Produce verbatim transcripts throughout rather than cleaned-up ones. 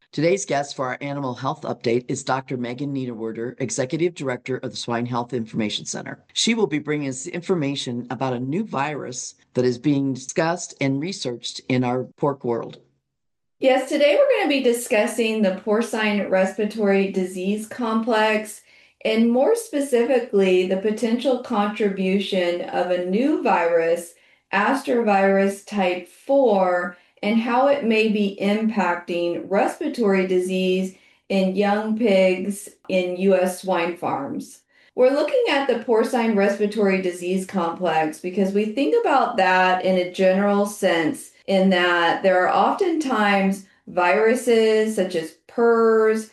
Today's guest for our animal health update is Doctor Megan Niederwerder, Executive Director of the Swine Health Information Center. She will be bringing us information about a new virus that is being discussed and researched in our pork world. Yes, today we're going to be discussing the porcine respiratory disease complex and more specifically the potential contribution of a new virus, astrovirus type four, and how it may be impacting respiratory disease in young pigs in U S swine farms. We're looking at the porcine respiratory disease complex because we think about that in a general sense, in that there are oftentimes viruses such as P R R S,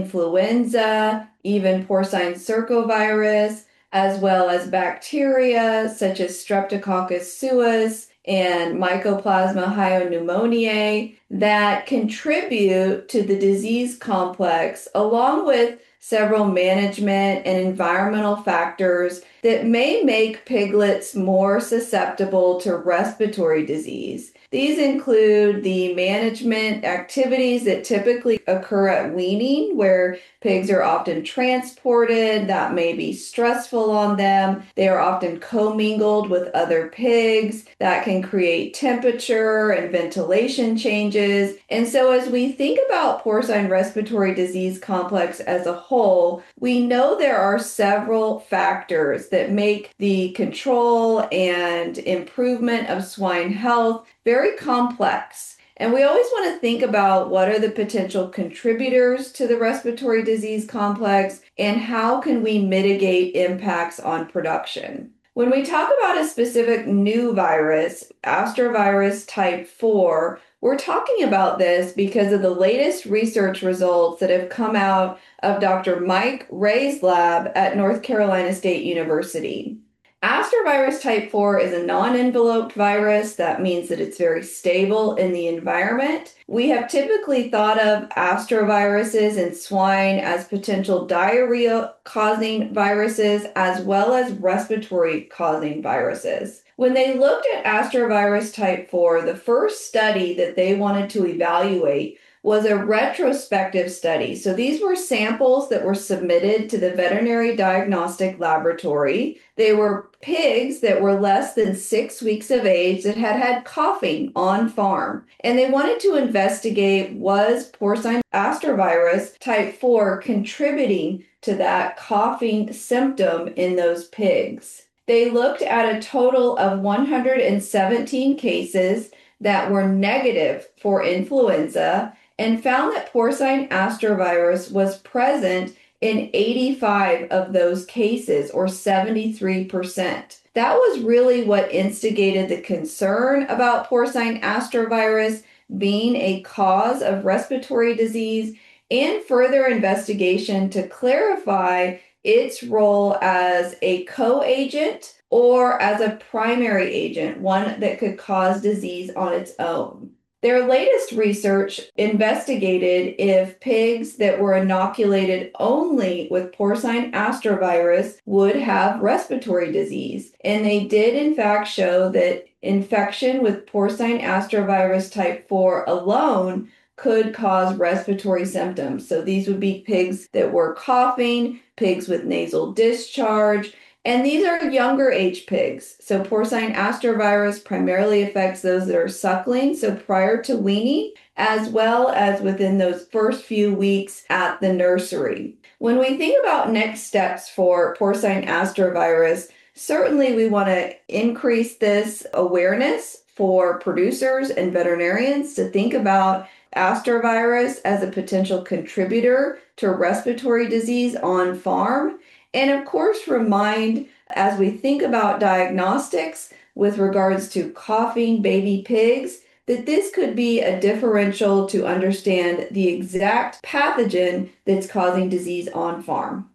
influenza, even porcine circovirus, as well as bacteria such as Streptococcus suis and Mycoplasma hypopneumoniae that contribute to the disease complex, along with several management and environmental factors that may make piglets more susceptible to respiratory disease. These include the management activities that typically occur at weaning, where pigs are often transported. That may be stressful on them. They are often commingled with other pigs. That can create temperature and ventilation changes. And so as we think about porcine respiratory disease complex as a whole, we know there are several factors that make the control and improvement of swine health very complex. And we always want to think about what are the potential contributors to the respiratory disease complex and how can we mitigate impacts on production. When we talk about a specific new virus, astrovirus type four, we're talking about this because of the latest research results that have come out of Doctor Mike Ray's lab at North Carolina State University. Astrovirus type four is a non-enveloped virus. That means that it's very stable in the environment. We have typically thought of astroviruses in swine as potential diarrhea-causing viruses as well as respiratory-causing viruses. When they looked at astrovirus type four, the first study that they wanted to evaluate was a retrospective study. So these were samples that were submitted to the veterinary diagnostic laboratory. They were pigs that were less than six weeks of age that had had coughing on farm. And they wanted to investigate, was porcine astrovirus type four contributing to that coughing symptom in those pigs? They looked at a total of one hundred seventeen cases that were negative for influenza and found that porcine astrovirus was present in eighty-five of those cases, or seventy-three percent. That was really what instigated the concern about porcine astrovirus being a cause of respiratory disease and further investigation to clarify its role as a co-agent or as a primary agent, one that could cause disease on its own. Their latest research investigated if pigs that were inoculated only with porcine astrovirus would have respiratory disease. And they did, in fact, show that infection with porcine astrovirus type four alone could cause respiratory symptoms. So these would be pigs that were coughing, pigs with nasal discharge, and these are younger age pigs. So porcine astrovirus primarily affects those that are suckling, so prior to weaning, as well as within those first few weeks at the nursery. When we think about next steps for porcine astrovirus, certainly we want to increase this awareness for producers and veterinarians to think about astrovirus as a potential contributor to respiratory disease on farm. And of course, remind as we think about diagnostics with regards to coughing baby pigs, that this could be a differential to understand the exact pathogen that's causing disease on farm.